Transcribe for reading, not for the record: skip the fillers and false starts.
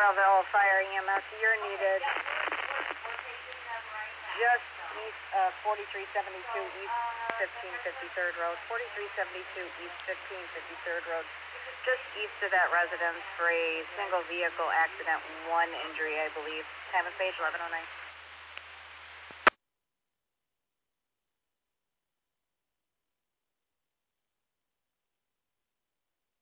Laurelville Fire EMS, you're needed just east of 4372 East 1553rd Road. 4372 East 1553rd Road. Just east of that residence for a single vehicle accident, one injury, I believe. Time of page 1109.